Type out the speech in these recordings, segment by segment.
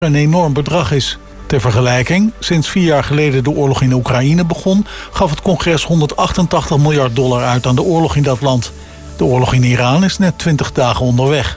een enorm bedrag is. Ter vergelijking, sinds 4 jaar geleden de oorlog in Oekraïne begon, gaf het congres $188 miljard uit aan de oorlog in dat land. De oorlog in Iran is net 20 dagen onderweg.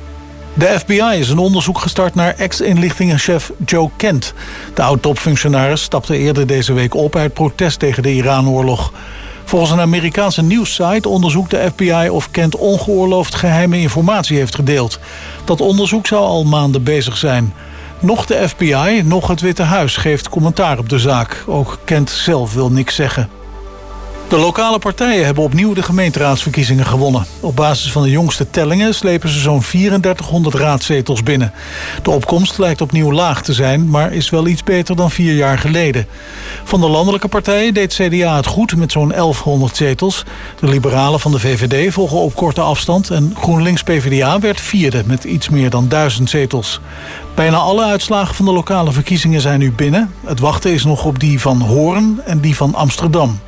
De FBI is een onderzoek gestart naar ex-inlichtingenchef Joe Kent. De oud-topfunctionaris stapte eerder deze week op uit protest tegen de Iran-oorlog. Volgens een Amerikaanse nieuwssite onderzoekt de FBI of Kent ongeoorloofd geheime informatie heeft gedeeld. Dat onderzoek zou al maanden bezig zijn. Nog de FBI, nog het Witte Huis geeft commentaar op de zaak. Ook Kent zelf wil niks zeggen. De lokale partijen hebben opnieuw de gemeenteraadsverkiezingen gewonnen. Op basis van de jongste tellingen slepen ze zo'n 3400 raadzetels binnen. De opkomst lijkt opnieuw laag te zijn, maar is wel iets beter dan 4 jaar geleden. Van de landelijke partijen deed CDA het goed met zo'n 1100 zetels. De liberalen van de VVD volgen op korte afstand en GroenLinks-PVDA werd 4e met iets meer dan 1000 zetels. Bijna alle uitslagen van de lokale verkiezingen zijn nu binnen. Het wachten is nog op die van Hoorn en die van Amsterdam.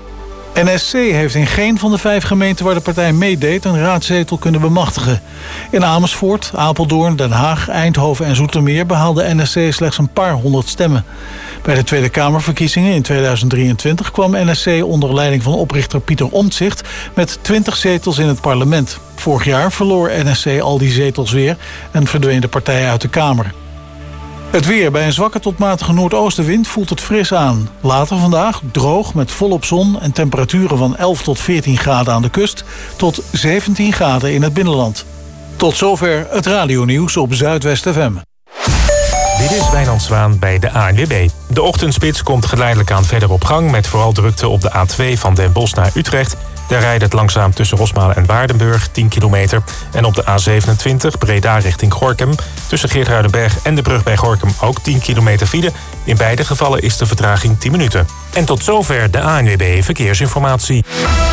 NSC heeft in geen van de 5 gemeenten waar de partij meedeed een raadzetel kunnen bemachtigen. In Amersfoort, Apeldoorn, Den Haag, Eindhoven en Zoetermeer behaalde NSC slechts een paar honderd stemmen. Bij de Tweede Kamerverkiezingen in 2023 kwam NSC onder leiding van oprichter Pieter Omtzigt met 20 zetels in het parlement. Vorig jaar verloor NSC al die zetels weer en verdween de partij uit de Kamer. Het weer. Bij een zwakke tot matige noordoostenwind voelt het fris aan. Later vandaag droog met volop zon en temperaturen van 11 tot 14 graden aan de kust tot 17 graden in het binnenland. Tot zover het radionieuws op Zuidwest FM. Dit is Wijnand Zwaan bij de ANWB. De ochtendspits komt geleidelijk aan verder op gang met vooral drukte op de A2 van Den Bosch naar Utrecht. Daar rijdt het langzaam tussen Rosmalen en Waardenburg, 10 kilometer. En op de A27 Breda richting Gorinchem. Tussen Geertruidenberg en de brug bij Gorinchem ook 10 kilometer file. In beide gevallen is de vertraging 10 minuten. En tot zover de ANWB Verkeersinformatie.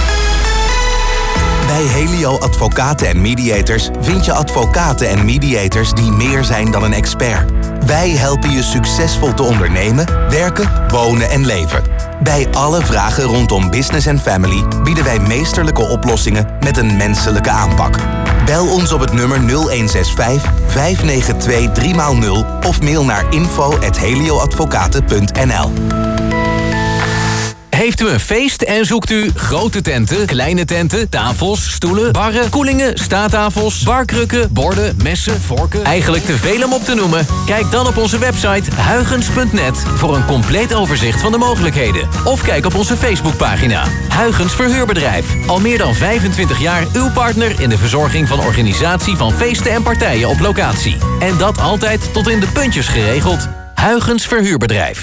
Bij Helio Advocaten en Mediators vind je advocaten en mediators die meer zijn dan een expert. Wij helpen je succesvol te ondernemen, werken, wonen en leven. Bij alle vragen rondom business en family bieden wij meesterlijke oplossingen met een menselijke aanpak. Bel ons op het nummer 0165 592 3x0 of mail naar info@helioadvocaten.nl. Heeft u een feest en zoekt u grote tenten, kleine tenten, tafels, stoelen, barren, koelingen, staattafels, barkrukken, borden, messen, vorken? Eigenlijk te veel om op te noemen? Kijk dan op onze website huygens.net voor een compleet overzicht van de mogelijkheden. Of kijk op onze Facebookpagina. Huygens Verhuurbedrijf. Al meer dan 25 jaar uw partner in de verzorging van organisatie van feesten en partijen op locatie. En dat altijd tot in de puntjes geregeld. Huygens Verhuurbedrijf.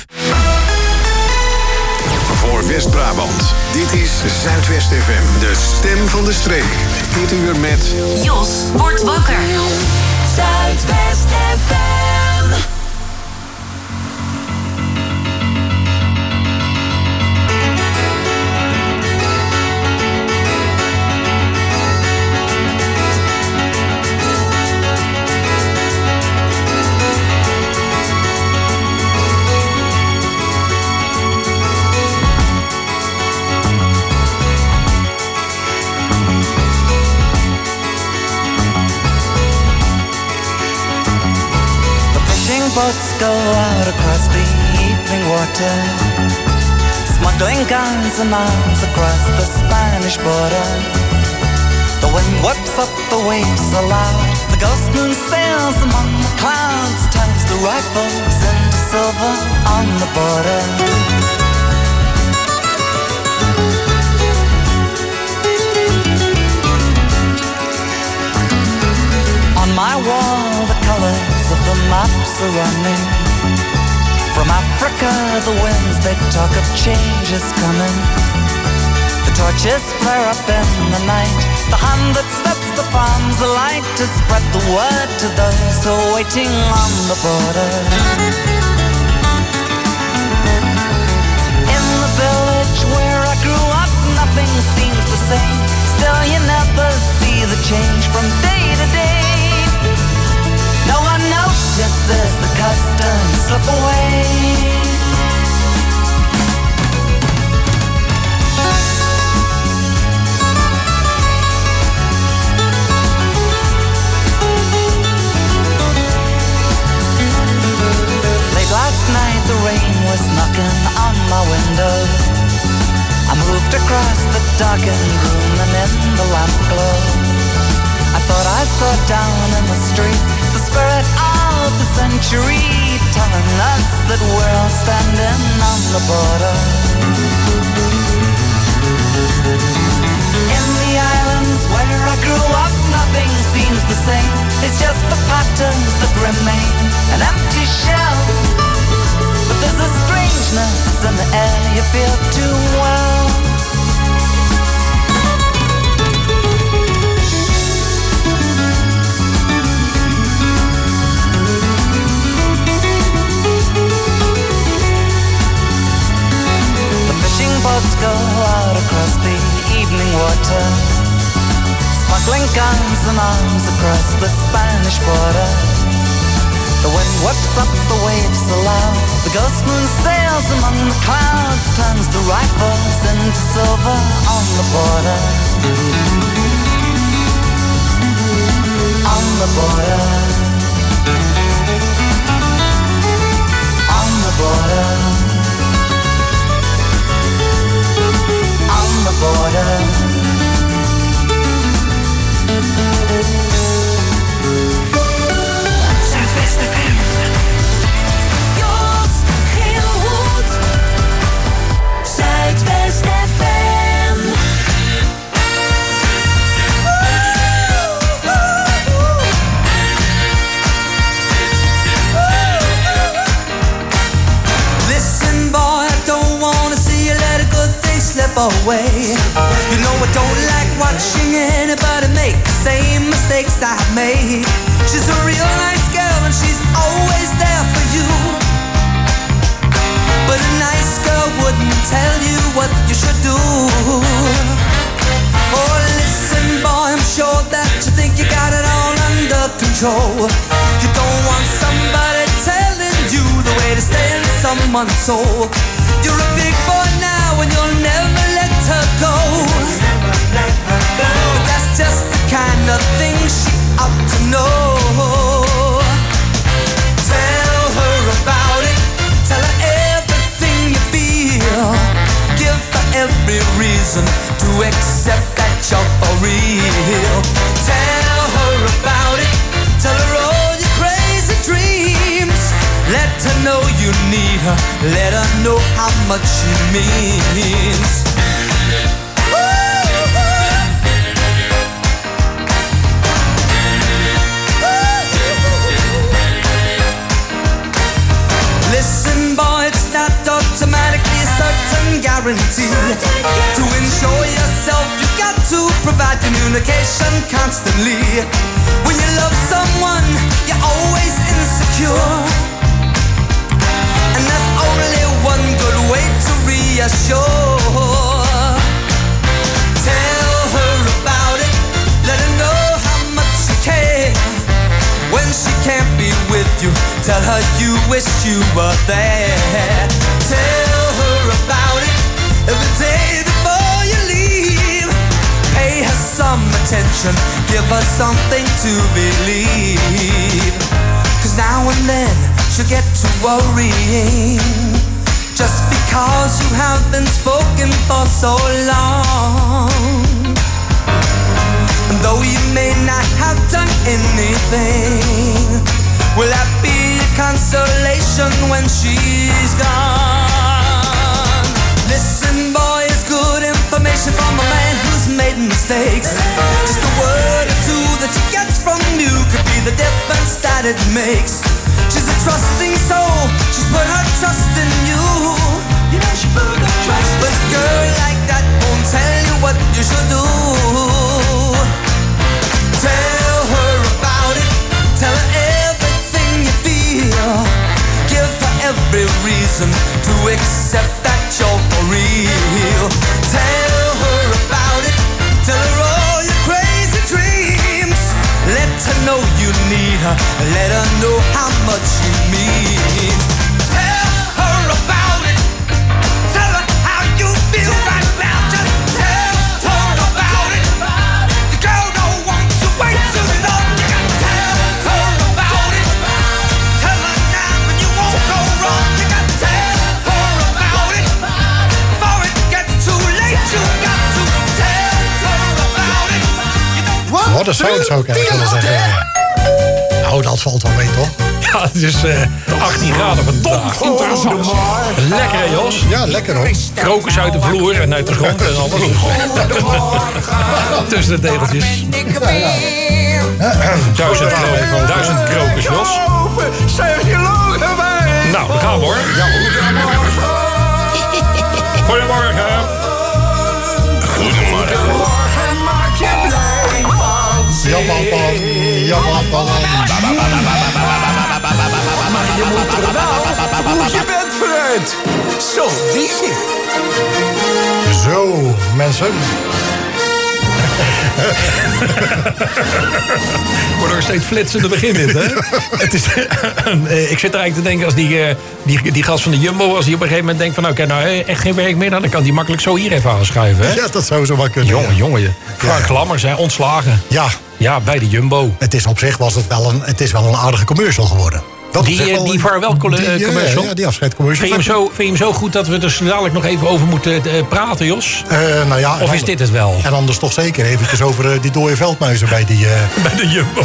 Voor West-Brabant. Dit is Zuidwest FM, de stem van de streek. Dit uur met... Jos wordt wakker. Zuidwest FM. Boats go out across the evening water, smuggling guns and arms across the Spanish border. The wind whips up the waves so loud, the ghost moon sails among the clouds, turns the rifles into silver on the border. On my wall the colors of the maps are running. From Africa the winds they talk of change is coming. The torches flare up in the night, the hand that sets the farms alight to spread the word to those who are waiting on the border. In the village where I grew up nothing seems the same. Still you never see the change from day to day. No one notices the customs slip away. I moved across the darkened room and in the lamp glow I thought I saw down in the street the spirit of the century telling us that we're all standing on the border. In the islands where I grew up, nothing seems the same. It's just the patterns that remain, an empty shell. But there's a strangeness in the air you feel too well. Boats go out across the evening water, smuggling guns and arms across the Spanish border. The wind whips up the waves so loud, the ghost moon sails among the clouds, turns the rifles into silver on the border. On the border. On the border. On the border. Zuidwest FM. Jos Geelhoed. Zuidwest FM. Listen, boy, I don't wanna see you let a good thing slip away. You know I don't like watching anybody make the same mistakes I made. She's a real nice girl and she's always there for you. But a nice girl wouldn't tell you what you should do. Oh, listen, boy, I'm sure that you think you got it all under control. You don't want somebody telling you the way to stay in someone's soul. You're a big boy now and you'll never let her go. But that's just the kind of thing she ought to know. Tell her about it. Tell her everything you feel. Give her every reason to accept that you're for real. Tell her about it. Tell her all your crazy dreams. Let her know you need her. Let her know how much she means. Listen, boy, it's not automatically a certain guarantee. To ensure yourself, you got to provide communication constantly. When you love someone, you're always insecure. And there's only one good way to reassure. Tell her about it. Let her know how much you care. When she can't be with you, tell her you wish you were there. Tell her about it every day before you leave. Pay her some attention, give her something to believe. 'Cause now and then she'll get to worrying, just because you have been spoken for so long. And though you may not have done anything, will that be a consolation when she's gone? Listen, boy, it's good information from a man who's made mistakes. Just a word or two that she gets from you could be the difference that it makes. She's a trusting soul, she's put her trust in you. You know she put her trust. But a girl like that won't tell you what you should do. Tell her about it. Tell her everything you feel. Give her every reason to accept that you're for real. Tell her about it. Tell her all your crazy dreams. Let her know you need her. Let her know how much you mean. Tell her about it. Tell her how you feel right now. Just tell her about it. The girl don't want to wait too long. You gotta tell her about it. Tell her now and you won't go wrong. You gotta tell her about it before it gets too late. What a sound zou ik eigenlijk willen zeggen. Nou, dat valt wel mee, toch? Ja, het is 18 graden vandaag. Lekker, hè, Jos? Ja, lekker, hoor. Krokus uit de vloer en uit de grond en alles. Tussen de tegeltjes. 1000 krokus, Jos. Nou, we gaan, hoor. Goedemorgen. Maar je moet er wel vroeg je bed vooruit. Zo, die zit. Zo, mensen. Wordt er steeds flitsender begin dit, hè? Het is, ik zit er eigenlijk te denken als die gast van de Jumbo... als die op een gegeven moment denkt van... nou, ik heb nou echt geen werk meer... dan kan die makkelijk zo hier even aanschuiven, hè? Ja, dat zou zo wel kunnen. Jongen. Frank Lammers, hè, ontslagen. Ja, bij de Jumbo. Het is op zich het is wel een aardige commercial geworden. Die vaarwel-commercial? Ja, die afscheidcommercial. Vind je hem zo goed dat we er dadelijk nog even over moeten praten, Jos? Nou ja, of is dit het wel? En anders toch zeker eventjes over die dode veldmuizen bij die... bij de Jumbo.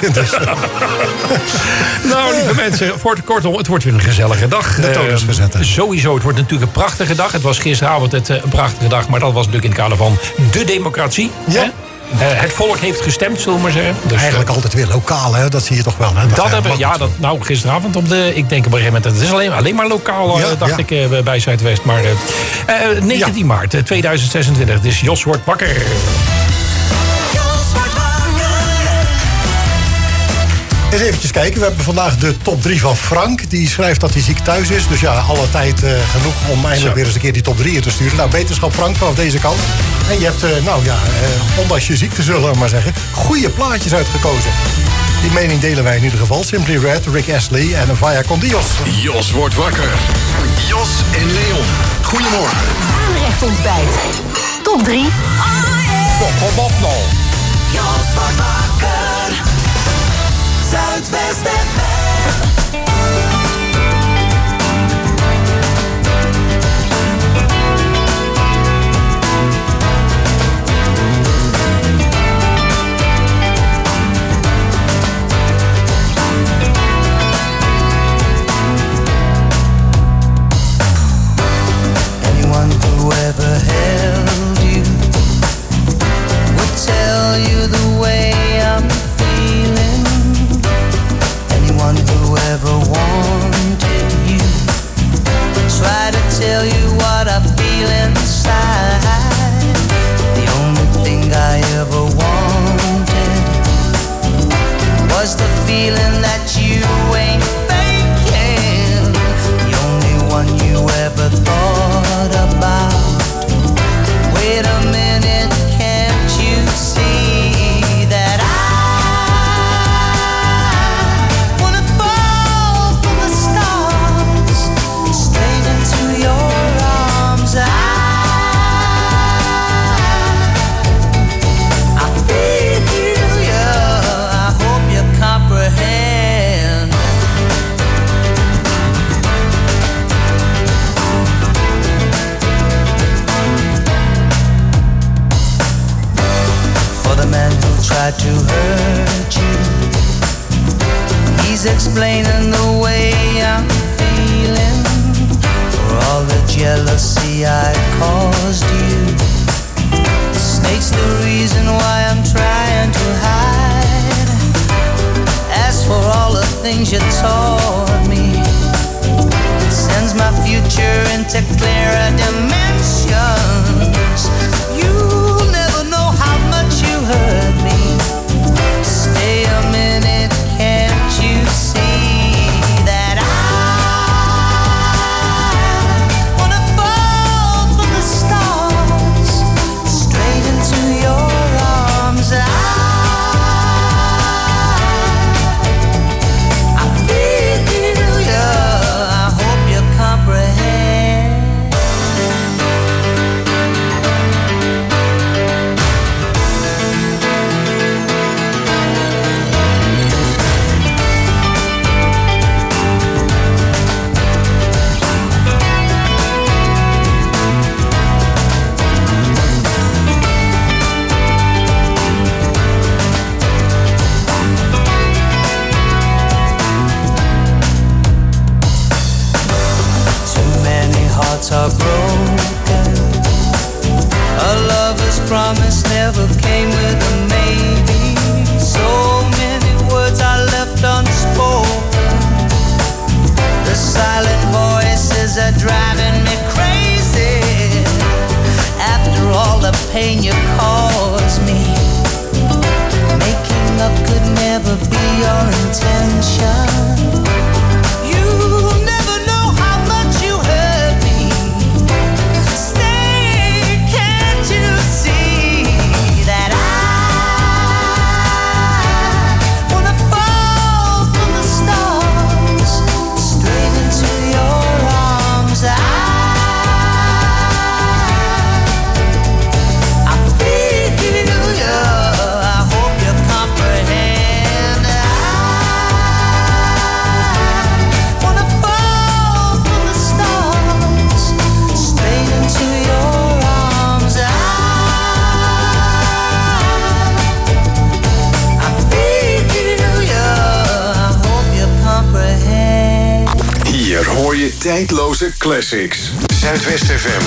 Nou, lieve mensen, kortom, het wordt weer een gezellige dag. De toon is gezet. Sowieso, het wordt natuurlijk een prachtige dag. Het was gisteravond een prachtige dag, maar dat was natuurlijk in het kader van de democratie. Ja. Hè? Het volk heeft gestemd, zullen we maar zeggen. Dus, eigenlijk altijd weer lokaal, hè? Dat zie je toch wel. Hè? Gisteravond ik denk op een gegeven moment... het is alleen maar lokaal, dacht ik, bij Zuidwest. Maar 19 maart 2026, dus Jos wordt wakker. Eens eventjes kijken, we hebben vandaag de top 3 van Frank. Die schrijft dat hij ziek thuis is. Dus ja, alle tijd genoeg om eindelijk weer eens een keer die top 3 in te sturen. Nou, beterschap Frank vanaf deze kant. En je hebt, ondanks je ziekte zullen we maar zeggen... goede plaatjes uitgekozen. Die mening delen wij in ieder geval. Simply Red, Rick Astley en Vaya con Dios. Jos wordt wakker. Jos en Leon. Goedemorgen. Aanrecht ontbijt. Top 3. Kom op nou. Jos wordt wakker. Zuidwest FM. Anyone who ever held you would tell you the way I'm feeling. Anyone who ever wanted you try to tell you what I feel inside. The only thing I ever wanted was the feeling that you ain't faking. The only one you ever thought about. Wait a minute, can't you see that tried to hurt you? He's explaining the way I'm feeling. For all the jealousy I caused you. The snake's the reason why I'm trying to hide. As for all the things you taught me, it sends my future into clearer dimensions. You'll never know how much you hurt me. Stay a minute, can't you see that I wanna fall from the stars straight into your arms? I feel you, I hope you comprehend. hearts are broken. A lover's promise never came with a maybe. So many words are left unspoken. The silent voices are driving me crazy. After all the pain you caused me, making up could never be your intention. You'll never know how much you hurt me. Stay, can't you see that I wanna fall from the stars straight into your arms. I feel you. I hope you comprehend. I wanna fall from the stars straight into your arms. I feel you. I hope you comprehend. Hier hoor je tijdloze classics. Zuidwest FM.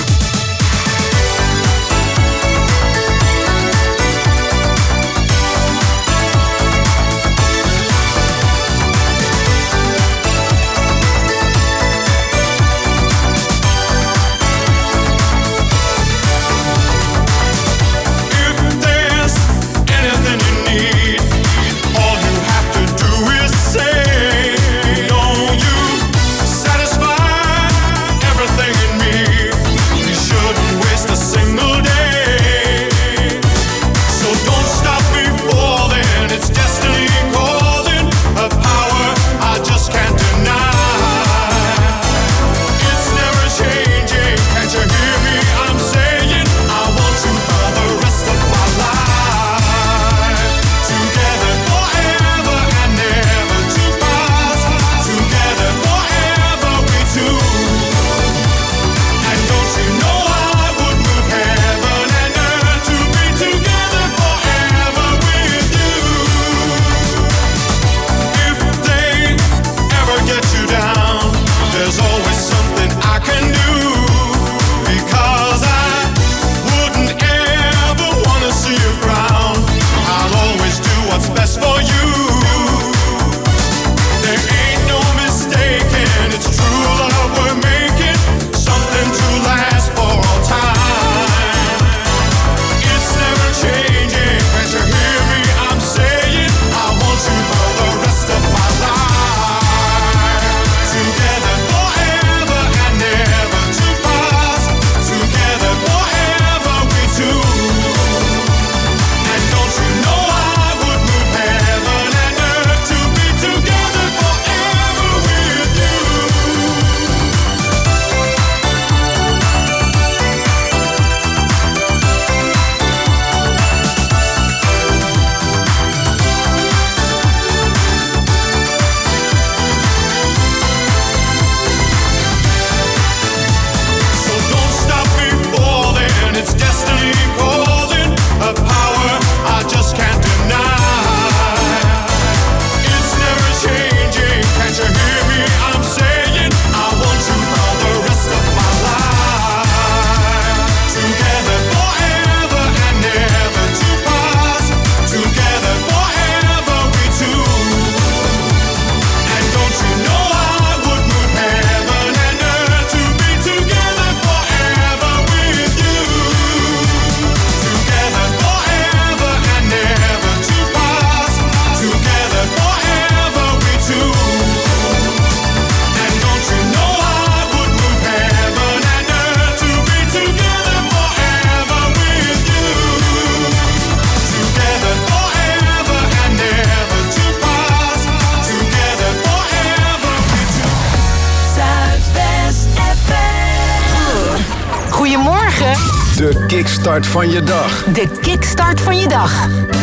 De kickstart van je dag. De kickstart van je dag.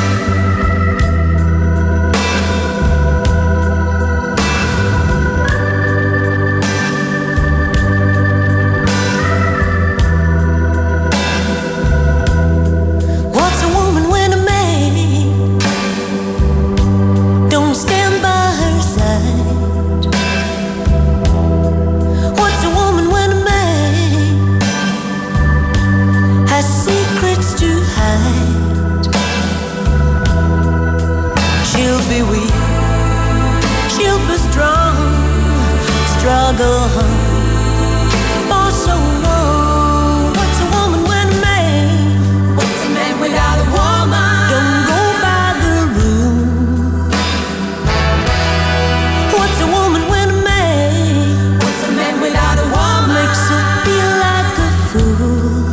What's a woman when a man don't stand by her side? What's a woman when a man struggle for so long. What's a woman when a man? What's a man without a woman? Don't go by the rule. What's a woman when a man? What's a man without a woman? Makes her feel like a fool.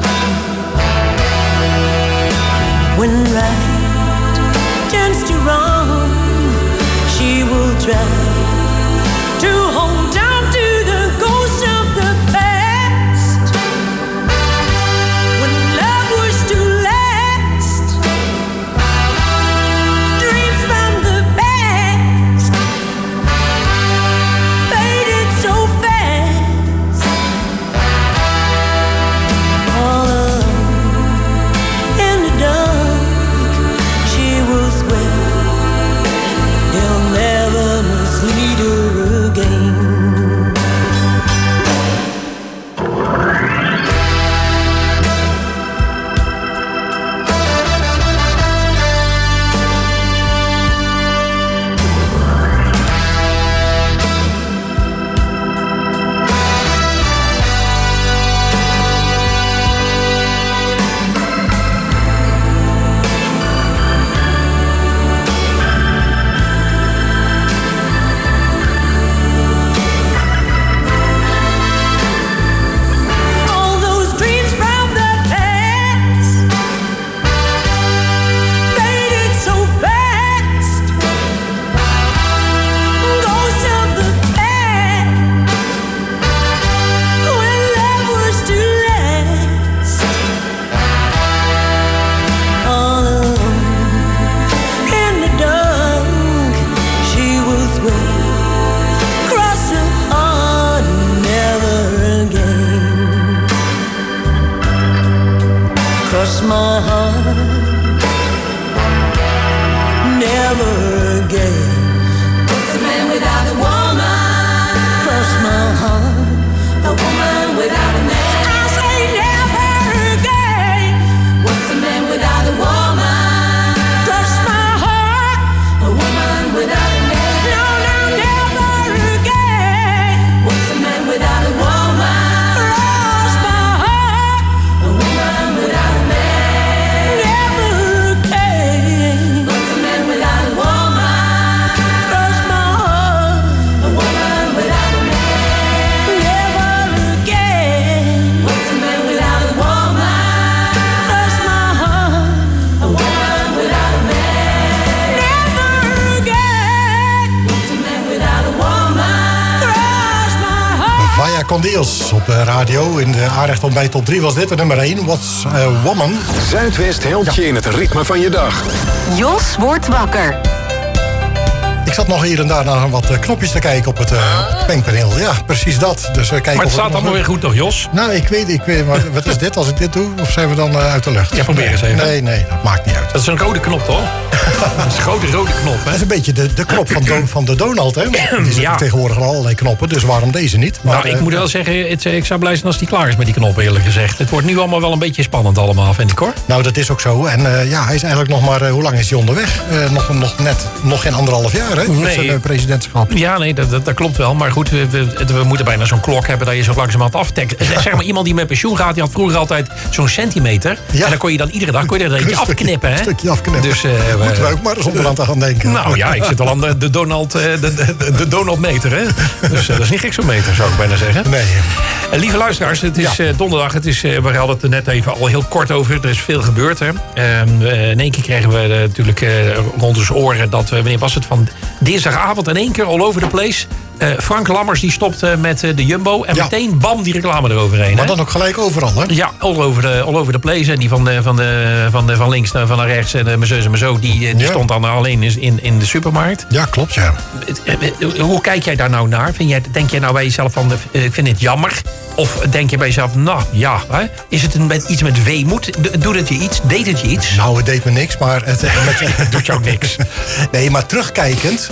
When right turns to wrong, she will try to hold on to the ghost of the past. When love was to last, dreams from the past faded so fast. All alone in the dark, she will swear he'll never mislead her again. All those dreams from the past faded so fast. Ghosts of the past when love was to last. All alone in the dark, she will swear, cross her heart, never again. Cross my heart, never again. What's a man without a woman? Cross my heart, a woman without a man. I say never again. What's a man without a woman? Cross my heart, a woman without a man. No, no, never again. What's a man without a woman? Cross my heart, a woman without a man. Never again. What's a man without a woman? Cross my heart, a woman without a man. Never again. What's a man without a woman? Cross my heart, a woman without a man. Never again. What's a man without a woman? Cross my heart. Vaya con Dios op de radio. In de aanrecht op bij top 3 was dit de nummer 1. What's a Woman? Zuidwest helpt je in het ritme van je dag. Jos wordt wakker. Ik zat nog hier en daar naar wat knopjes te kijken op het mengpaneel. Ja, precies dat. Dus, kijken Maar het of staat allemaal weer goed toch, Jos? Nou, ik weet, maar wat is dit als ik dit doe? Of zijn we dan uit de lucht? Ja, probeer eens even. Nee, dat maakt niet uit. Dat is een rode knop, toch? Dat is een grote rode knop, hè? Dat is een beetje de knop van de Donald, hè? Die zit tegenwoordig al allerlei knoppen, dus waarom deze niet? Maar, nou, ik moet wel zeggen, ik zou blij zijn als die klaar is met die knop, eerlijk gezegd. Het wordt nu allemaal wel een beetje spannend allemaal, vind ik, hoor. Nou, dat is ook zo. En hij is eigenlijk nog maar, hoe lang is hij onderweg? Nog geen 1,5 jaar, hè? Met zijn presidentschap. Ja, nee, dat klopt wel. Maar goed, we moeten bijna zo'n klok hebben dat je zo langzamerhand aftekt. Zeg maar, iemand die met pensioen gaat, die had vroeger altijd zo'n centimeter. Ja. En dan kon je dan iedere dag er eentje afknippen, hè? Een stukje afknippen. Dus, moeten we ook maar eens onderhand aan denken. Nou ja, ik zit al aan de Donald meter, hè? Dus dat is niet gek zo'n meter, zou ik bijna zeggen. Nee. Lieve luisteraars, het is donderdag. We hadden het er net even al heel kort over. Er is veel gebeurd, hè? In één keer kregen we natuurlijk rond ons oren dat, wanneer was het, van dinsdagavond in één keer all over the place. Frank Lammers die stopt met de Jumbo. En meteen bam, die reclame eroverheen. Maar dan ook gelijk overal, hè? Ja, all over the place. En die van links naar van rechts. En mijn zus en mijn zo, die stond dan alleen in de supermarkt. Ja, klopt, ja. Hoe kijk jij daar nou naar? Denk jij nou bij jezelf van, ik vind het jammer? Of denk je bij jezelf, nou ja, hè? Is het iets met weemoed? Doet het je iets? Deed het je iets? Nou, het deed me niks, maar... Het doet je ook niks. Nee, maar terugkijkend... Ja.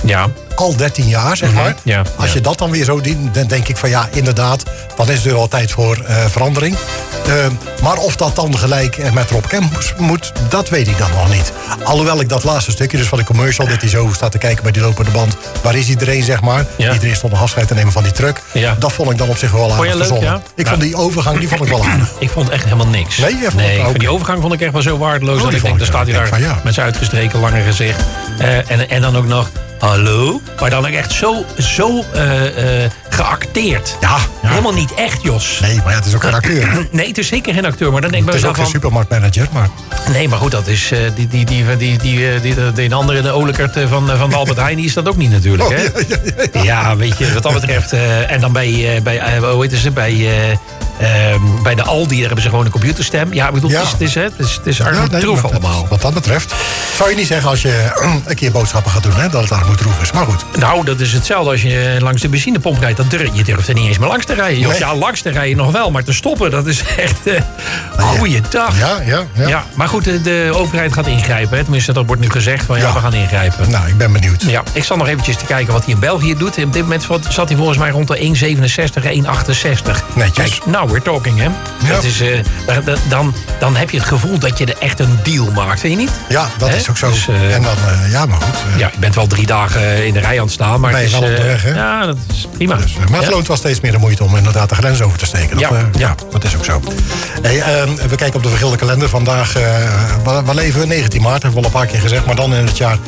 al 13 jaar, zeg maar. Ja, Als je dat dan weer zo dient, dan denk ik van ja, inderdaad, dan is er wel tijd voor verandering. Maar of dat dan gelijk met Rob Kemp moet, dat weet ik dan nog niet. Alhoewel ik dat laatste stukje, dus van de commercial, dat hij zo staat te kijken bij die lopende band. Waar is iedereen, zeg maar? Ja. Iedereen stond een afscheid te nemen van die truck. Ja. Dat vond ik dan op zich wel aardig verzonnen. Ja? Ik vond die overgang, die vond ik wel aardig. Ik vond echt helemaal niks. Nee, ik vond die overgang vond ik echt wel zo waardeloos. Dat ik denk, dan staat hij daar met zijn uitgestreken lange gezicht. En dan ook nog, hallo? Maar dan ook echt zo geacteerd. Ja. Helemaal niet echt, Jos. Nee, maar ja, het is ook geen acteur. Nee, het is zeker geen acteur. Maar dan denk ik Het is bij ook mezelf geen van... supermarktmanager, maar... Nee, maar goed, dat is die andere, de olekert van de Albert Heijn, die is dat ook niet natuurlijk, hè? Ja, weet je, wat dat betreft. En dan hoe heet ze, bij de Aldi, daar hebben ze gewoon een computerstem. Ja, ik bedoel, het is armoedroef allemaal. Wat dat betreft zou je niet zeggen als je een keer boodschappen gaat doen, hè, dat het armoedroef is. Maar goed. Nou, dat is hetzelfde als je langs de benzinepomp rijdt. Je durft er niet eens meer langs te rijden. Nee. Ja, langs te rijden nog wel, maar te stoppen, dat is echt goeiedag. Ja, maar goed, de overheid gaat ingrijpen. Hè. Tenminste, dat wordt nu gezegd van we gaan ingrijpen. Nou, ik ben benieuwd. Ja, ik zal nog eventjes te kijken wat hij in België doet. Op dit moment zat hij volgens mij rond de 1,67, 1,68. Netjes. Kijk, nou, we're talking, hè. Ja. Dat is, dan heb je het gevoel dat je er echt een deal maakt, vind je niet? Ja, dat is ook zo. Dus, en dan, maar goed. Ja, je bent wel 3 dagen in de rij aan het staan, maar nee, het is... wel onderweg, hè? Ja, dat is prima. Dus, maar het loont wel steeds meer de moeite om inderdaad de grens over te steken. Dat is ook zo. Hey, we kijken op de vergilde kalender. Vandaag, we leven 19 maart, hebben we al een paar keer gezegd. Maar dan in het jaar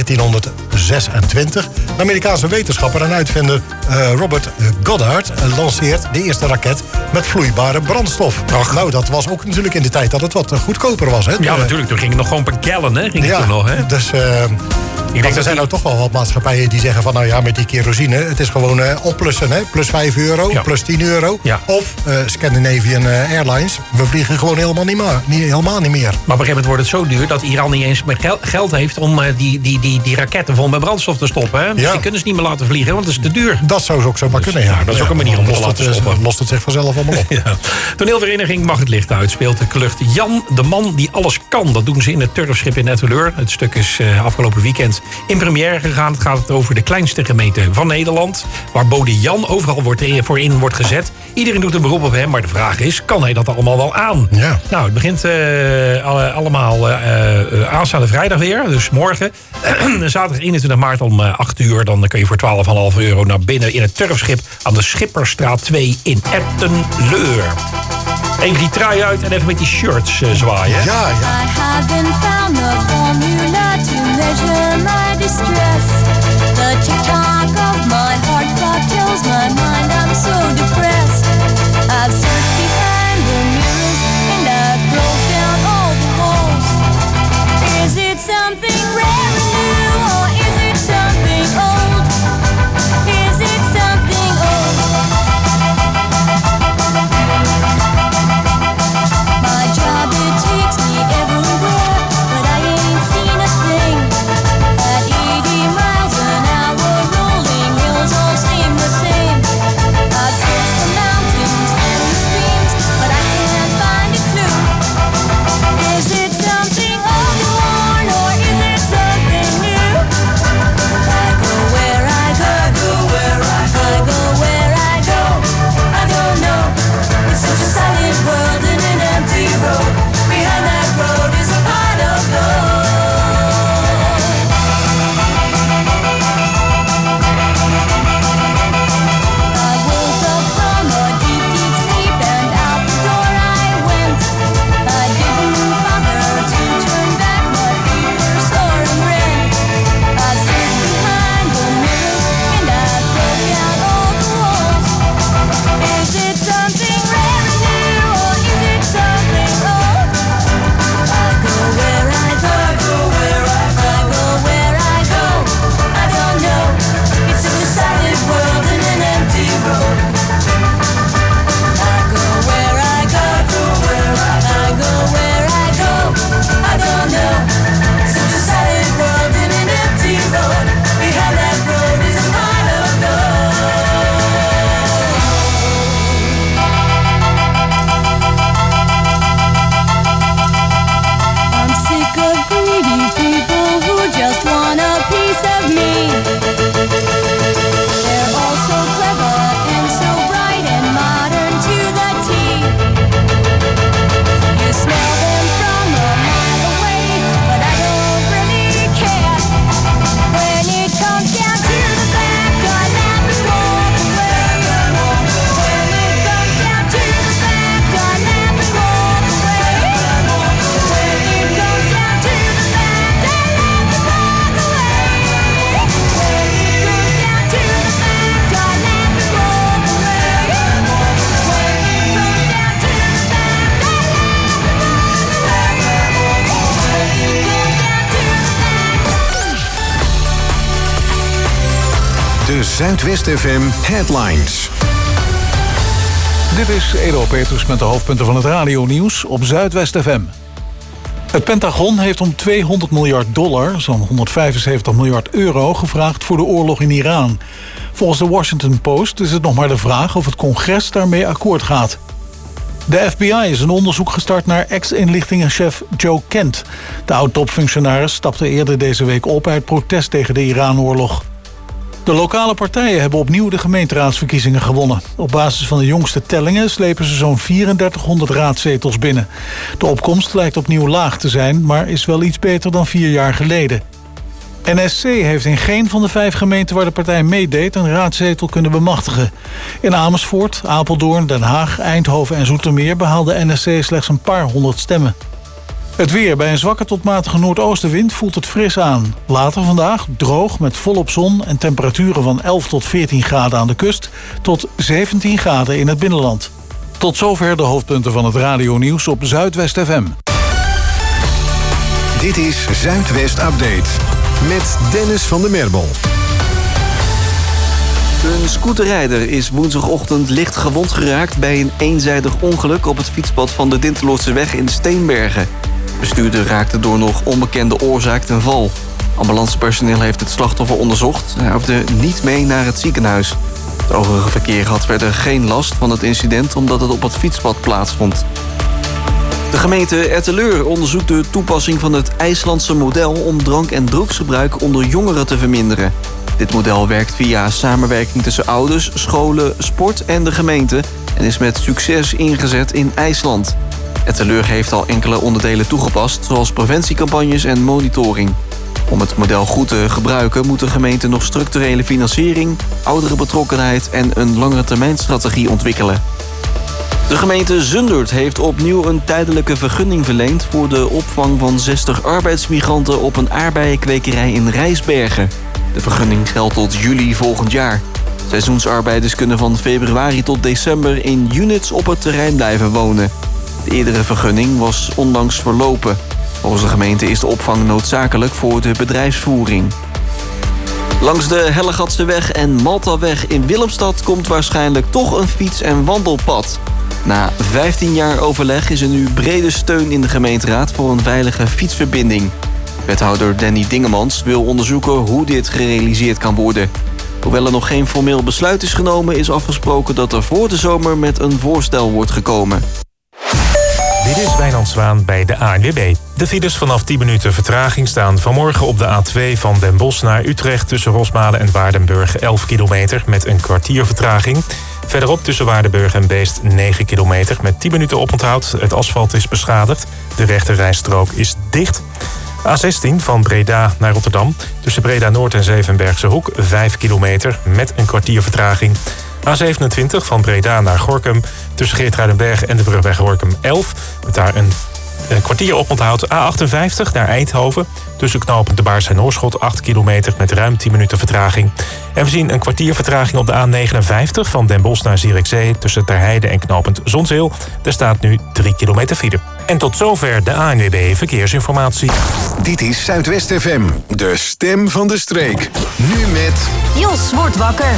1926. De Amerikaanse wetenschapper en uitvinder Robert Goddard lanceert de eerste raket met vloeibare brandstof. Ach. Nou, dat was ook natuurlijk in de tijd dat het wat goedkoper was. Hè? Ja, natuurlijk. Toen ging het nog gewoon per gallon, hè? Ging het toen nog, hè? Dus... er zijn nou toch wel wat maatschappijen die zeggen van... nou ja, met die kerosine, het is gewoon opplussen, hè? Plus €5, plus €10. Ja. Of Scandinavian Airlines, we vliegen gewoon helemaal niet meer. Maar op een gegeven moment wordt het zo duur... dat Iran niet eens meer geld heeft om die raketten vol met brandstof te stoppen. Hè? Dus die kunnen ze niet meer laten vliegen, want het is te duur. Dat zou ook zo maar kunnen, ja. Dat is ook een manier om te laten stoppen. Lost het zich vanzelf allemaal op. Ja. Toneelvereniging Mag het Licht Uit speelt de klucht Jan, de man die alles kan. Dat doen ze in het Turfschip in Etteleur. Het stuk is afgelopen weekend in première gegaan. Het gaat over de kleinste gemeente van Nederland. Waar bode Jan overal voorin wordt gezet. Iedereen doet een beroep op hem, maar de vraag is... kan hij dat allemaal wel aan? Ja. Nou, het begint allemaal aanstaande vrijdag weer. Dus morgen. Zaterdag 21 maart om 8 uur. Dan kun je voor €12,5 naar binnen in het Turfschip... aan de Schipperstraat 2 in Etteleur. Even die trui uit en even met die shirts zwaaien. Ja. I haven't found the formula to measure my distress. The tick-tock of my heart clock tells my mind I'm so depressed. I've searched behind the mirrors and I've broke down all the walls. Is it something rare and new or is it something old? Is it something old? My job, it takes me everywhere, but I ain't seen a thing. At 80 miles an hour, rolling hills all seem the same. Zuidwest FM Headlines. Dit is Edo Petrus met de hoofdpunten van het radionieuws op Zuidwest FM. Het Pentagon heeft om $200 miljard, zo'n 175 miljard euro, gevraagd voor de oorlog in Iran. Volgens de Washington Post is het nog maar de vraag of het congres daarmee akkoord gaat. De FBI is een onderzoek gestart naar ex-inlichtingenchef Joe Kent. De oud-topfunctionaris stapte eerder deze week op uit protest tegen de Iran-oorlog. De lokale partijen hebben opnieuw de gemeenteraadsverkiezingen gewonnen. Op basis van de jongste tellingen slepen ze zo'n 3400 raadzetels binnen. De opkomst lijkt opnieuw laag te zijn, maar is wel iets beter dan 4 jaar geleden. NSC heeft in geen van de 5 gemeenten waar de partij meedeed een raadzetel kunnen bemachtigen. In Amersfoort, Apeldoorn, Den Haag, Eindhoven en Zoetermeer behaalde NSC slechts een paar honderd stemmen. Het weer. Bij een zwakke tot matige noordoostenwind voelt het fris aan. Later vandaag droog met volop zon en temperaturen van 11 tot 14 graden aan de kust tot 17 graden in het binnenland. Tot zover de hoofdpunten van het radionieuws op Zuidwest FM. Dit is Zuidwest Update met Dennis van der Merbel. Een scooterrijder is woensdagochtend licht gewond geraakt bij een eenzijdig ongeluk op het fietspad van de Dinteloordseweg in Steenbergen. De bestuurder raakte door nog onbekende oorzaak ten val. Ambulancepersoneel heeft het slachtoffer onderzocht. Hij hoefde niet mee naar het ziekenhuis. Het overige verkeer had verder geen last van het incident omdat het op het fietspad plaatsvond. De gemeente Etteleur onderzoekt de toepassing van het IJslandse model om drank- en drugsgebruik onder jongeren te verminderen. Dit model werkt via samenwerking tussen ouders, scholen, sport en de gemeente en is met succes ingezet in IJsland. Etteleur heeft al enkele onderdelen toegepast, zoals preventiecampagnes en monitoring. Om het model goed te gebruiken moet de gemeente nog structurele financiering, ouderenbetrokkenheid en een langetermijnstrategie ontwikkelen. De gemeente Zundert heeft opnieuw een tijdelijke vergunning verleend voor de opvang van 60 arbeidsmigranten op een aardbeienkwekerij in Rijsbergen. De vergunning geldt tot juli volgend jaar. Seizoensarbeiders kunnen van februari tot december in units op het terrein blijven wonen. De eerdere vergunning was onlangs verlopen. Volgens de gemeente is de opvang noodzakelijk voor de bedrijfsvoering. Langs de Hellegatseweg en Maltaweg in Willemstad komt waarschijnlijk toch een fiets- en wandelpad. Na 15 jaar overleg is er nu brede steun in de gemeenteraad voor een veilige fietsverbinding. Wethouder Danny Dingemans wil onderzoeken hoe dit gerealiseerd kan worden. Hoewel er nog geen formeel besluit is genomen, is afgesproken dat er voor de zomer met een voorstel wordt gekomen. Dit is Wijnand Zwaan bij de ANWB. De files vanaf 10 minuten vertraging staan vanmorgen op de A2 van Den Bosch naar Utrecht tussen Rosmalen en Waardenburg 11 kilometer met een kwartier vertraging. Verderop tussen Waardenburg en Beest 9 kilometer met 10 minuten oponthoud. Het asfalt is beschadigd. De rechterrijstrook is dicht. A16 van Breda naar Rotterdam tussen Breda Noord en Zevenbergse Hoek 5 kilometer met een kwartier vertraging. A27 van Breda naar Gorinchem tussen Geertruidenberg en de brugweg Gorinchem 11 met daar een kwartier oponthoud. A58 naar Eindhoven tussen knooppunt De Baars en Oorschot 8 kilometer met ruim 10 minuten vertraging. En we zien een kwartier vertraging op de A59 van Den Bosch naar Zierikzee tussen Terheide en knooppunt Zonzeel. Daar staat nu 3 kilometer file. En tot zover de ANWB Verkeersinformatie. Dit is Zuidwest FM, de stem van de streek. Nu met Jos wordt wakker.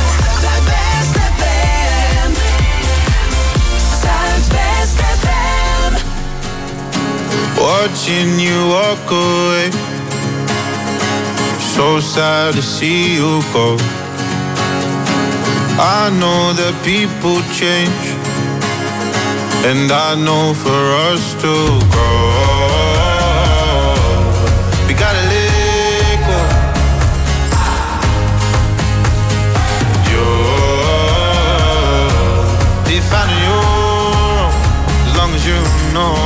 Watching you walk away, so sad to see you go. I know that people change, and I know for us to grow, we gotta let go. You're finding your own, as long as you know.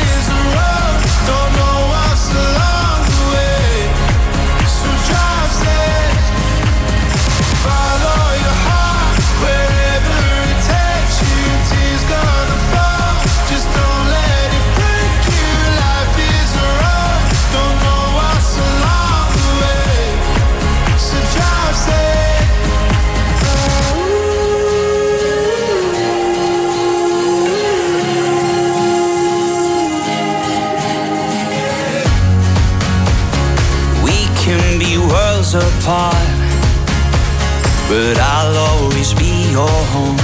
Don't know what's along the way, so drive miles apart, but I'll always be your home.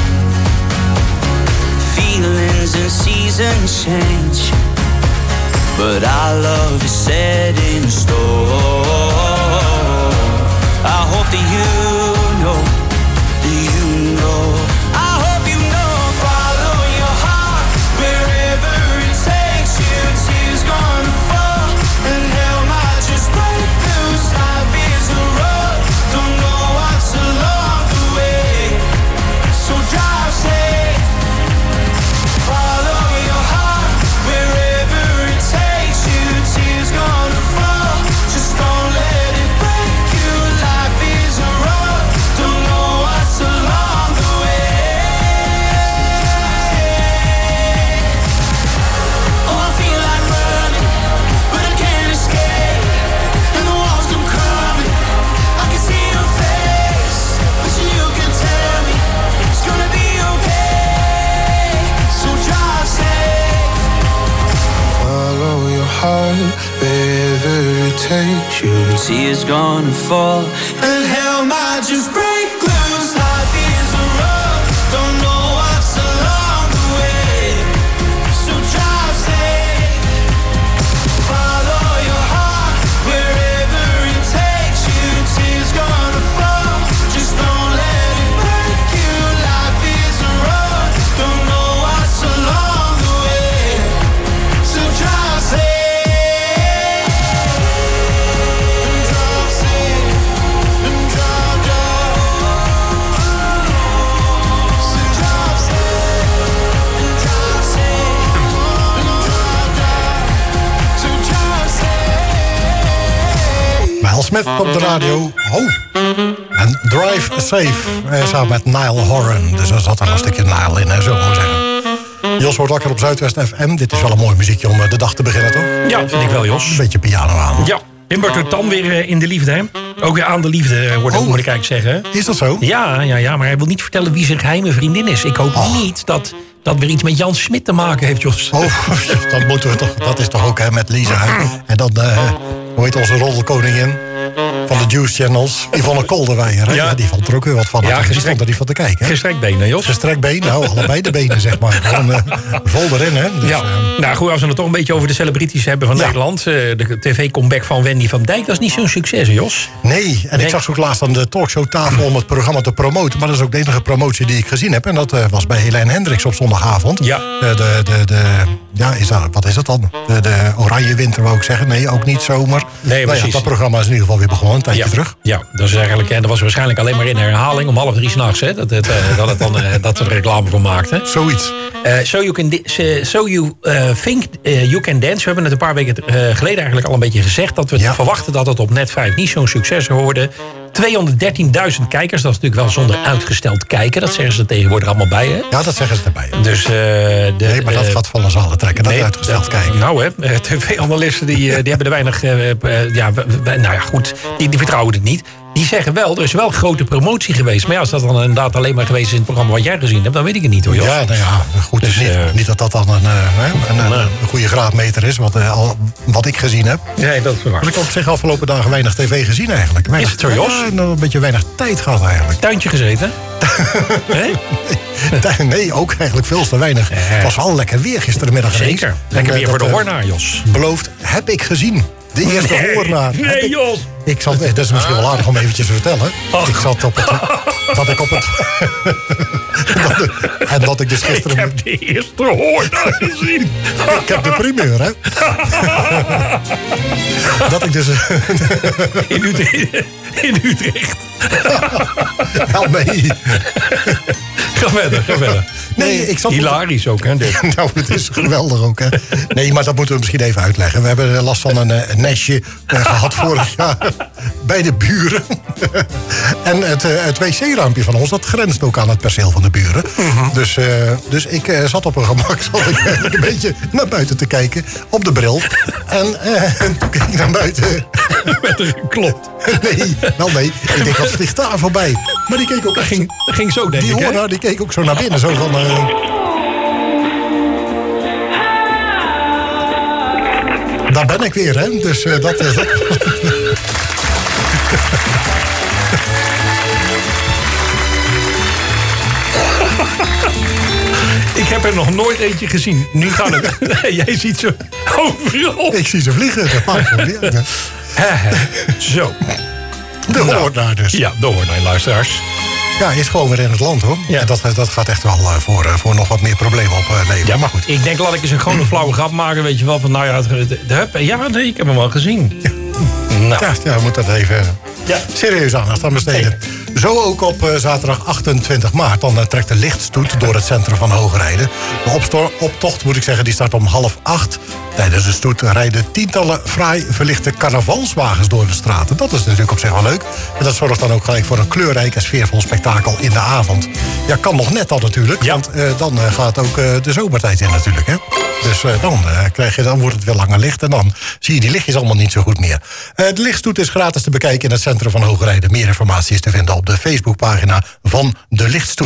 Feelings and seasons change, but our love is set in stone. I hope that you know, I hope you know. Follow your heart wherever it takes you. Tears gonna fall and hell might just break loose. Life is a road, don't know what's along the way, so drive safe. Follow your heart wherever it takes you. Tears gonna fall, just don't let it break you. Life is a road, don't know what's along the way. Oh, I feel like running, but I can't escape. And the walls come crumbling, I can see your face, but you can tell me it's gonna be okay. So drive safe. Follow your heart wherever it takes you. Tears gonna fall and hell might just break loose. Life is a road, don't know what's along the way, so drive safe. Follow your heart wherever it takes you. Tears gonna fall, just don't let it break you. Life is a road, don't know what's along the way, so drive safe. Miles Smith op de radio. Oh. En Drive Safe. Samen met Niall Horan. Dus er zat er een stukje Niall in, hè, zo maar zeggen. Jos wordt wakker op Zuidwest FM. Dit is wel een mooi muziekje om de dag te beginnen, toch? Ja, vind ik wel, Jos. Een beetje piano aan. Ja. Humberto Tan weer in de liefde, hè? Ook weer aan de liefde, moet ik eigenlijk zeggen. Is dat zo? Ja, maar hij wil niet vertellen wie zijn geheime vriendin is. Ik hoop niet dat weer iets met Jan Smit te maken heeft, Jos. Oh, dat moeten we toch. Dat is toch ook, hè, met Lisa. En dan, hoe heet onze roddelkoningin van de Juice Channels, Yvonne Kolderweijer. Hè? Ja, die vond er ook weer wat van. Ja, die stond er niet van te kijken. Gestrekt benen, Jos. Gestrekt been, nou, allebei de benen, zeg maar. Gewoon vol erin, hè. Dus, ja, nou goed, als we het toch een beetje over de celebrities hebben van Nederland. De tv-comeback van Wendy van Dijk, dat is niet zo'n succes, hè, Jos? Nee, en ik zag ze ook laatst aan de talkshowtafel om het programma te promoten. Maar dat is ook de enige promotie die ik gezien heb. En dat was bij Helene Hendricks op zondagavond. Ja. Wat is dat dan? De Oranje Winter, wou ik zeggen. Nee, ook niet zomer. Nee, precies. Ja, dat programma is in ieder geval weer begonnen, een tijdje terug. Ja, dat is eigenlijk, en dat was waarschijnlijk alleen maar in herhaling om 2:30 s'nachts, hè, dat we er reclame voor maakten. Zoiets. So you think you can dance. We hebben het een paar weken geleden eigenlijk al een beetje gezegd dat we verwachten dat het op Net 5 niet zo'n succes zou worden. 213.000 kijkers, dat is natuurlijk wel zonder uitgesteld kijken. Dat zeggen ze er tegenwoordig allemaal bij, hè? Ja, dat zeggen ze erbij. Dus, nee, maar dat gaat van ons allen trekken, dat uitgesteld kijken. Nou, hè, tv-analisten die hebben er weinig... goed, die vertrouwen het niet. Die zeggen wel, er is wel grote promotie geweest. Maar ja, als dat dan inderdaad alleen maar geweest is in het programma wat jij gezien hebt, dan weet ik het niet, hoor, Jos. Ja, nou ja, goed. Dus, niet dat dat dan een goede graadmeter is, wat ik gezien heb. Nee, dat is waar. Dus ik heb op zich afgelopen dagen weinig tv gezien eigenlijk. Is het zo, Jos? Ja, een beetje weinig tijd gehad eigenlijk. Tuintje gezeten? Nee, ook eigenlijk veel te weinig. Het was wel lekker weer gistermiddag. Zeker. Lekker weer voor de hoornaar, Jos. Beloofd, heb ik gezien. De eerste hoornaar. Nee, Jos. Dat is misschien wel aardig om eventjes te vertellen. Ik zat op het... En dat ik dus gisteren... Ik heb de eerste hoornaar gezien. Ik heb de primeur, hè. Dat ik dus... In Utrecht. Wel, nee. Ga verder. Nee, ik zat hilarisch ook, hè? Nou, het is geweldig ook, hè. Nee, maar dat moeten we misschien even uitleggen. We hebben last van een nestje gehad vorig jaar bij de buren. En het wc-raampje van ons, dat grenst ook aan het perceel van de buren. Dus ik zat op een gemak, eigenlijk een beetje naar buiten te kijken, op de bril. En toen keek ik naar buiten. Werd er geklopt? Nee. Ik denk, wat vliegt daar voorbij? Maar die keek ook... Dat ging zo, denk ik, die hoornaar, die keek ook zo naar binnen, zo van... Daar ben ik weer, hè. Dus dat... Ik heb er nog nooit eentje gezien. Nu gaan we. Jij ziet ze overal. Ik zie ze vliegen. Dat maakt wel niet uit. Zo. De hoornaar dus. Ja, de hoornaar, luisteraars. Ja, is gewoon weer in het land, hoor. Ja. Dat gaat echt wel voor nog wat meer problemen opleveren. Ja, maar goed. Ik denk, laat ik eens een flauwe grap maken. Weet je wel, van nou ja, nee, ik heb hem al gezien. Ja. Nou. Ja, we moeten dat even serieus aandacht aan besteden. Hey. Zo ook op zaterdag 28 maart. Dan trekt de lichtstoet door het centrum van Hoogrijden. De optocht, moet ik zeggen, die start om 7:30. Tijdens de stoet rijden tientallen fraai verlichte carnavalswagens door de straten. Dat is natuurlijk op zich wel leuk. En dat zorgt dan ook gelijk voor een kleurrijk en sfeervol spektakel in de avond. Ja, kan nog net al natuurlijk. Ja. Want dan gaat ook de zomertijd in natuurlijk. Hè? Dus dan wordt het weer langer licht. En dan zie je die lichtjes allemaal niet zo goed meer. De lichtstoet is gratis te bekijken in het centrum van Hoogrijden. Meer informatie is te vinden op de Facebookpagina van de Lichtstoet.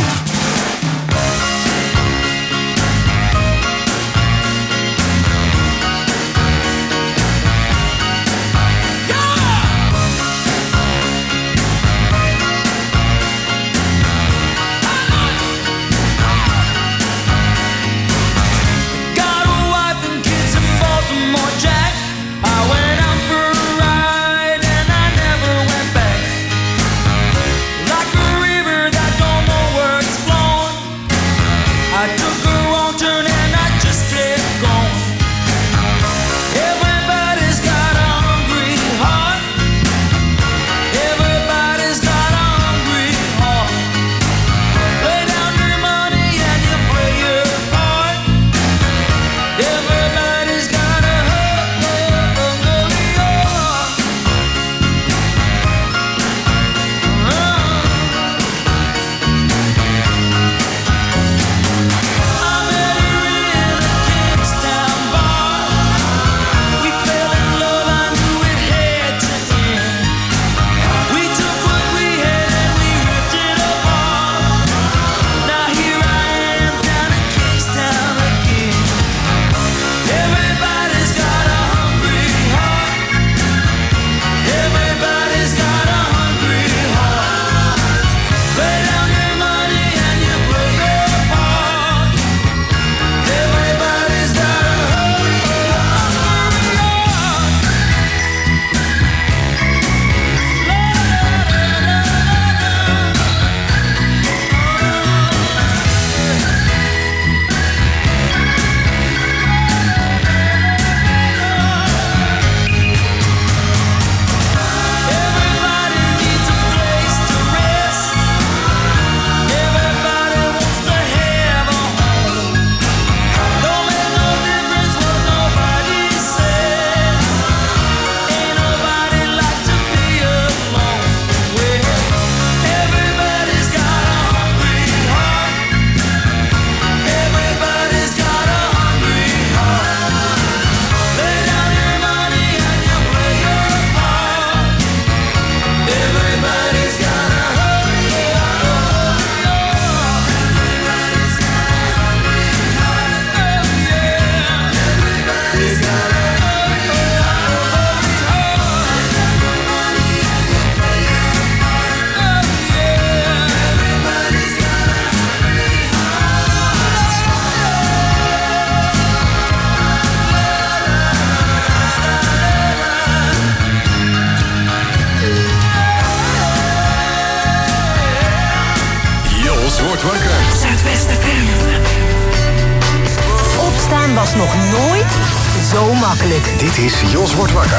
was nog nooit zo makkelijk. Dit is Jos wordt wakker.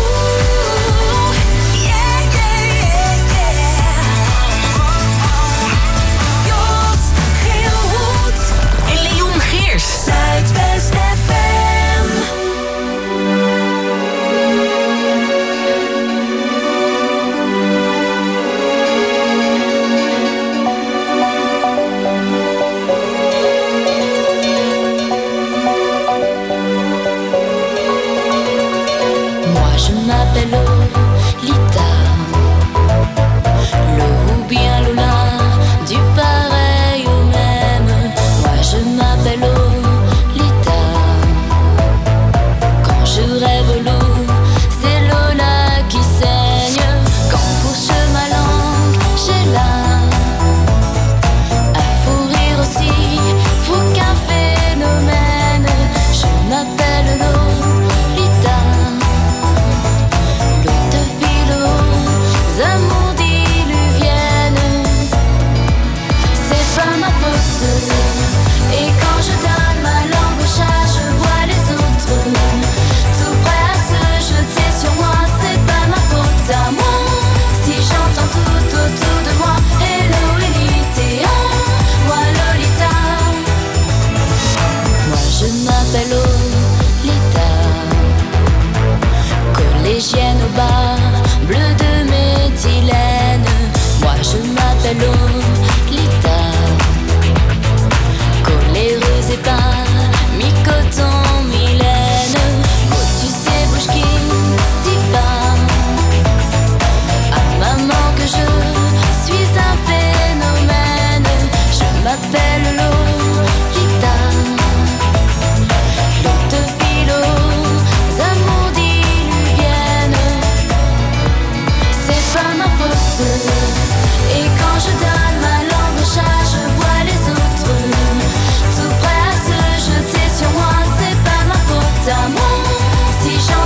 Jos Geelhoed en Leon Geers. Zuidwest FM. Je m'appelle Lita, Lo ou bien Lola, du pareil au même. Moi je m'appelle Lita. Quand je rêve l'eau, c'est Lola qui saigne. Quand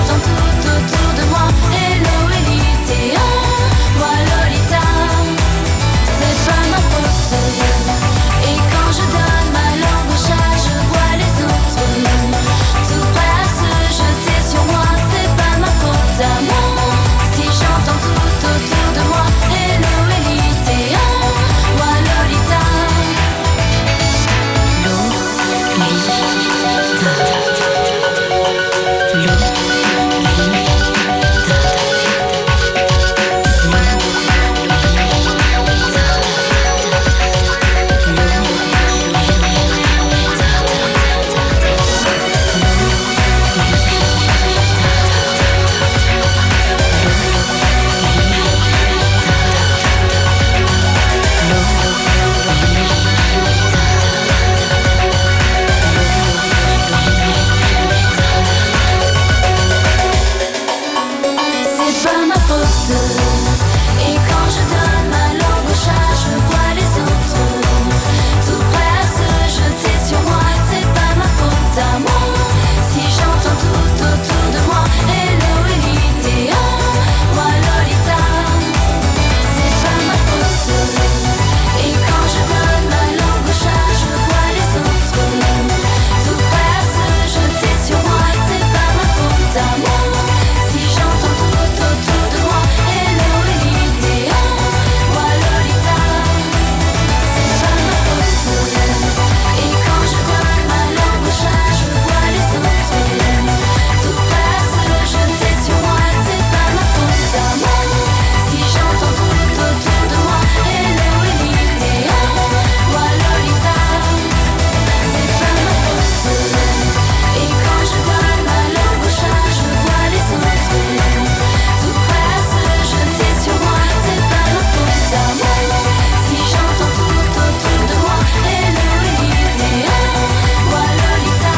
j'entends tout autour de moi. Hello Elite, moi Lolita, c'est pas ma faute. Et quand je donne ma langue au chat, je vois les autres tout prêts à se jeter sur moi. C'est pas ma faute à moi. Si j'entends tout autour de moi. Hello Elite, moi Lolita. C'est pas ma faute. Et quand je donne ma langue au chat, je vois les autres tout prêts à se jeter sur moi. C'est pas ma faute à moi. Si j'entends tout autour de moi. Hello Elite, moi Lolita. C'est pas ma faute. Et quand je donne ma langue au chat, je vois les autres tout prêts à se jeter sur moi. C'est pas ma faute à moi. Si j'entends tout autour de moi. Hello Elite, moi Lolita. C'est pas ma faute. Et quand je donne ma langue au chat, je vois les autres tout prêts à se jeter sur moi. C'est pas ma faute à moi. Si j'entends tout autour de moi. Hello Elite, moi Lolita. C'est pas ma faute. Et quand je donne ma langue au chat, je vois les autres tout prêts à se jeter sur moi. C'est pas ma faute à moi. Si j'entends tout autour de moi. Hello Elite, moi Lolita.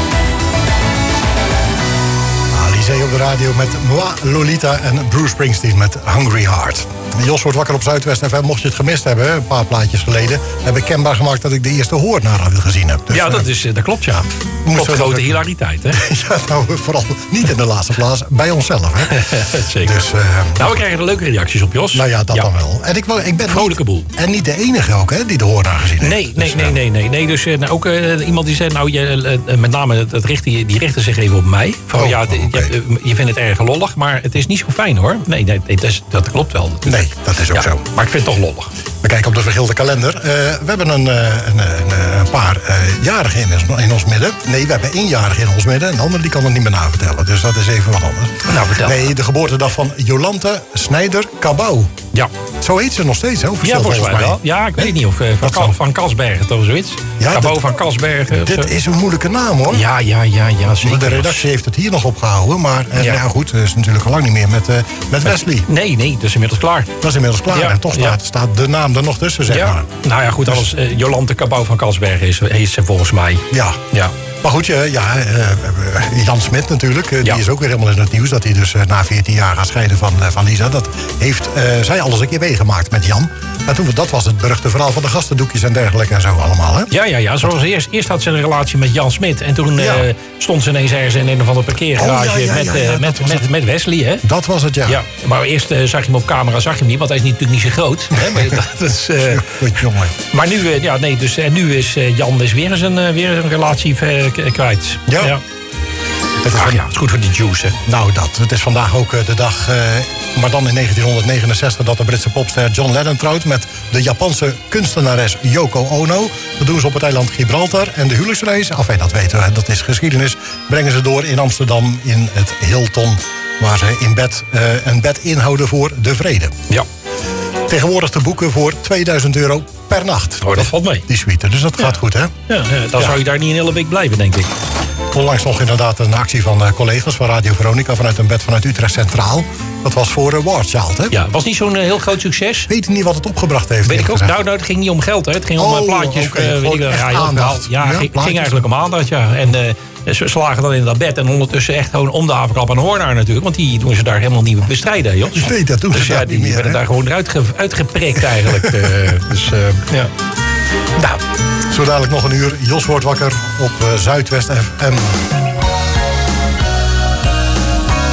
Alizé op de radio met Moi Lolita en Bruce Springsteen met Hungry Heart. Jos wordt wakker op Zuidwest FM. Mocht je het gemist hebben, een paar plaatjes geleden, heb ik kenbaar gemaakt dat ik de eerste hoornaar gezien heb. Dus, ja, dat klopt, ja. Tot grote hilariteit, hè? Ja, nou, vooral niet in de laatste plaats, bij onszelf, hè? Zeker. Dus, nou, we krijgen er leuke reacties op, Jos. Nou ja, dat dan wel. En ik ben vrolijke boel. En niet de enige ook, hè, die de hoornaar gezien heeft. Nee. Dus ook iemand die zei, nou, met name die richtte zich even op mij. Van, je vindt het erg lollig, maar het is niet zo fijn, hoor. Nee, dat klopt wel. Natuurlijk. Nee, dat is ook zo. Maar ik vind het toch lollig. We kijken op de vergilde kalender. We hebben een paar jarigen in ons midden. Nee, we hebben 1 jarige in ons midden. En de andere die kan het niet meer navertellen. Dus dat is even wat anders. Nou, vertel. Nee, de geboortedag van Jolante Snijder-Cabau. Ja. Zo heet ze nog steeds, hè? Ja, volgens mij wel. Ja, ik weet het niet of van Kasbergen of zoiets. Ja, Cabau van Kasbergen. Dit is een moeilijke naam, hoor. Ja, zeker. De redactie heeft het hier nog opgehouden. Maar goed, het is natuurlijk al lang niet meer met Wesley. Nee, dat is inmiddels klaar. Dat is inmiddels klaar. Ja, en toch staat de naam er nog tussen, zeg maar. Nou ja, goed, alles Jolante Cabau van Kasbergen is ze volgens mij. Ja. Maar goed, Jan Smit natuurlijk. Die is ook weer helemaal in het nieuws. Dat hij dus na 14 jaar gaat scheiden van Lisa. Dat heeft zij alles een keer meegemaakt met Jan. Maar toen, dat was het beruchte verhaal van de gastendoekjes en dergelijke en zo allemaal. Hè? Ja. Zoals eerst had ze een relatie met Jan Smit. En toen stond ze ineens ergens in een of andere parkeergarage met Wesley. Hè? Dat was het, ja. Maar eerst zag je hem op camera, zag je hem niet. Want hij is natuurlijk niet zo groot. Hè? Maar nu is Jan weer eens een relatie kwijt. Ja. Het is goed voor die juice, hè? Nou, het is vandaag ook de dag, maar dan in 1969... dat de Britse popster John Lennon trouwt met de Japanse kunstenares Yoko Ono. Dat doen ze op het eiland Gibraltar. En de huwelijksreis, dat weten we, dat is geschiedenis... brengen ze door in Amsterdam in het Hilton... waar ze een bed inhouden voor de vrede. Ja. Tegenwoordig te boeken voor €2000 per nacht. Oh, dat valt mee. Die suite, dus dat gaat goed, hè? Ja, dan zou je daar niet een hele week blijven, denk ik. Onlangs nog inderdaad een actie van collega's van Radio Veronica... vanuit een bed vanuit Utrecht Centraal. Dat was voor War Child, hè? Ja, was niet zo'n heel groot succes. Weet je niet wat het opgebracht heeft? Weet ik ook. Nou, het ging niet om geld, hè. Het ging om plaatjes. Aandacht. Het ging eigenlijk om aandacht, ja. En ze lagen dan in dat bed. En ondertussen echt gewoon om de haverklap een hoornaar natuurlijk. Want die doen ze daar helemaal niet bestrijden, joh. Nee, dat doen ze niet meer. Die werden daar gewoon uitgeprikt eigenlijk. Nou, zo dadelijk nog een uur. Jos wordt wakker op Zuidwest FM.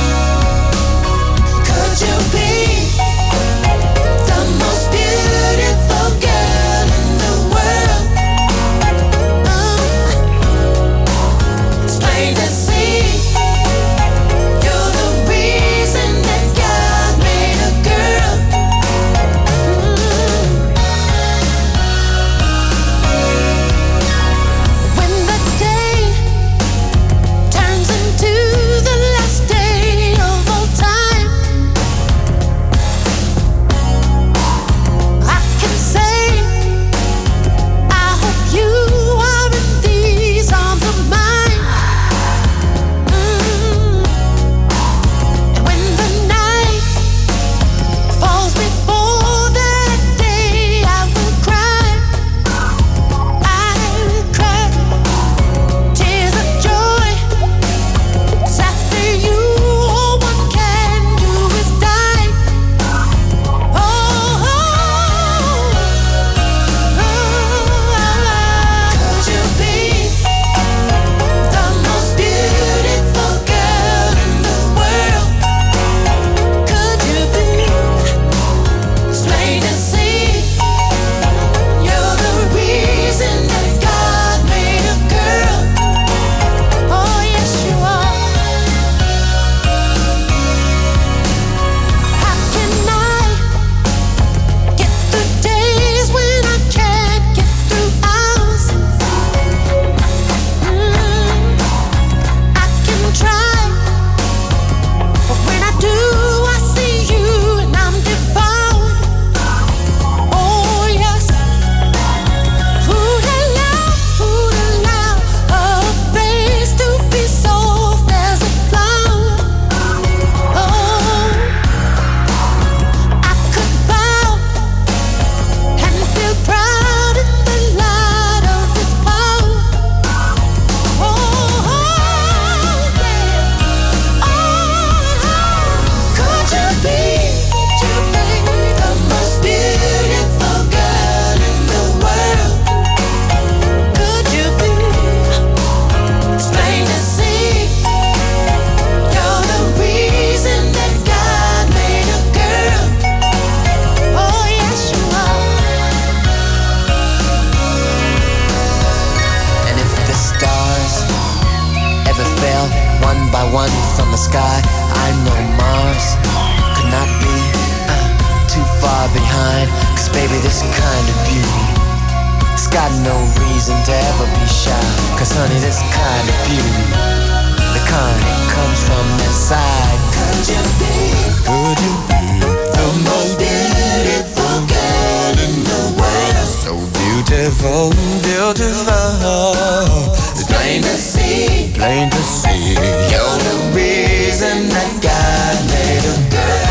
one from the sky. I know Mars could not be too far behind. 'Cause baby, this kind of beauty, it's got no reason to ever be shy. 'Cause honey, this kind of beauty, the kind that comes from inside. Could you be the most beautiful girl in the world? So beautiful, beautiful. It's plain to see, plain to see. You're the reason that God made a girl.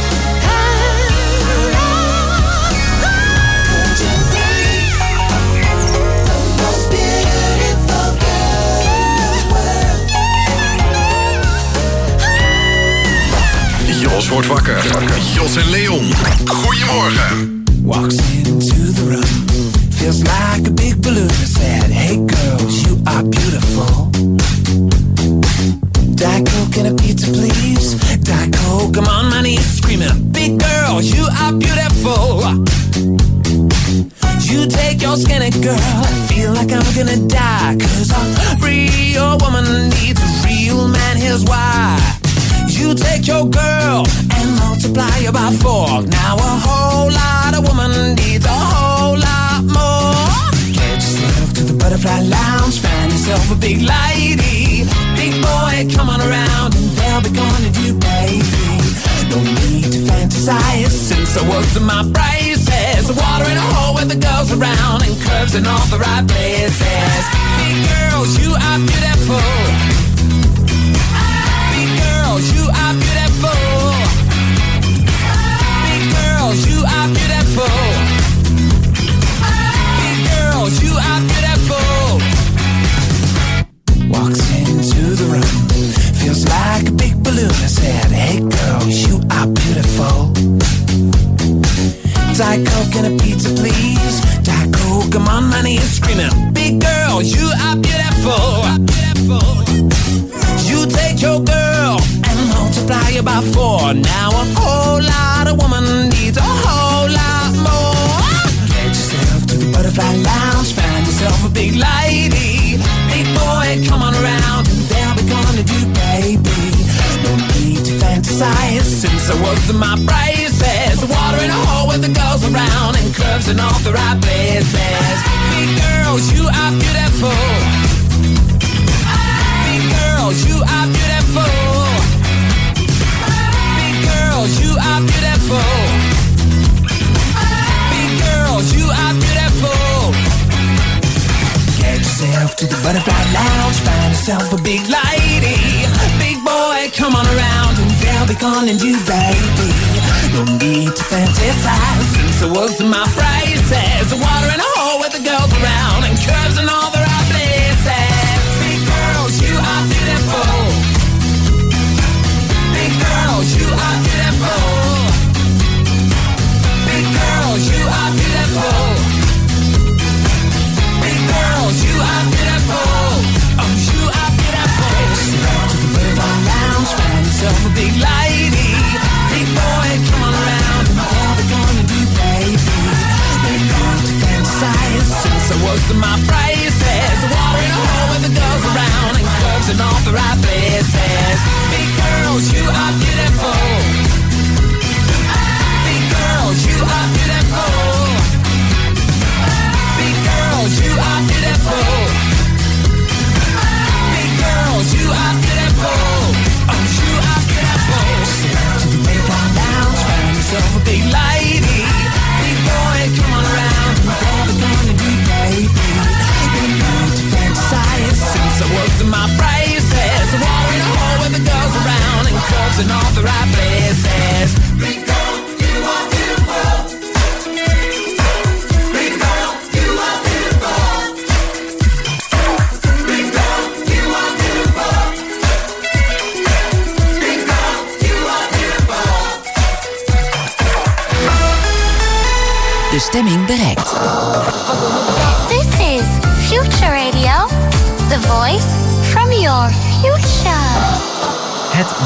Could you be the most beautiful girl in the world? Jos wordt wakker. Jos en Leon. Goedemorgen. Walks into the room, feels like a big balloon. I said, hey girls, you are beautiful. Diet Coke and a pizza, please. Diet Coke, I'm on my knees screaming, big girls, you are beautiful. You take your skinny girl, I feel like I'm gonna die. 'Cause a real woman needs a real man, here's why. You take your girl and multiply her by 4. Now a whole lot of woman needs a whole lot more. Get yourself to the butterfly lounge, find yourself a big lady. Big boy, come on around and they'll be gonna do, baby. No need to fantasize, since I was in my braces. Water in a hole with the girls around and curves in all the right places. Big girls, you are beautiful. You are beautiful. Big girls, you are beautiful. Big girls, you are beautiful. Walks into the room, feels like a big balloon. I said, hey girls, you are beautiful. Diet Coke and a pizza, please. Diet Coke, I'm on my knees screaming, big girls, you are beautiful. You take your girl and multiply it by 4. Now a whole lot of woman needs a whole lot more. Get yourself to the butterfly lounge, find yourself a big lady. Big boy, come on around and they'll be gonna do, baby. No need to fantasize, since I was in my braces. Water in a hole with the girls around and curves in all the right places. Big girls, you are beautiful. You are beautiful. Big girls, you are beautiful. Big girls, you are beautiful. Get yourself to the butterfly lounge, find yourself a big lady. Big boy, come on around and they'll be gonna do, baby. No need to fantasize, since I was in my braces. Water in a hole with the girls around and curves in all the right places. Big girls, you are beautiful. Big girls, you are beautiful. Big girls, you are beautiful. Big girls, you are beautiful. Oh, you are beautiful. Step to the butterfly lounge, find yourself a big lady. Big boy, come on around and all we're gonna do, baby. They're going to fantasize, since I was in my braces. Water in a hole with the girls around and curves in all the right places. Big girls, you are beautiful. Big girls, you are beautiful. Big girls, you are beautiful. Big girls, you are beautiful. Oh, you are beautiful. Step to the butterfly lounge, find yourself a big lady. Big boy, come on around and all we're gonna do, baby. You need to fantasize, since I was in my braces. Water in a hole with the girls around and curves in all the right places. Big girl, you are beautiful. Big girl, you are beautiful. Big girl, you are beautiful. Big girl, you are beautiful. De stemming bereikt. This is Future Radio, the voice from your future. Het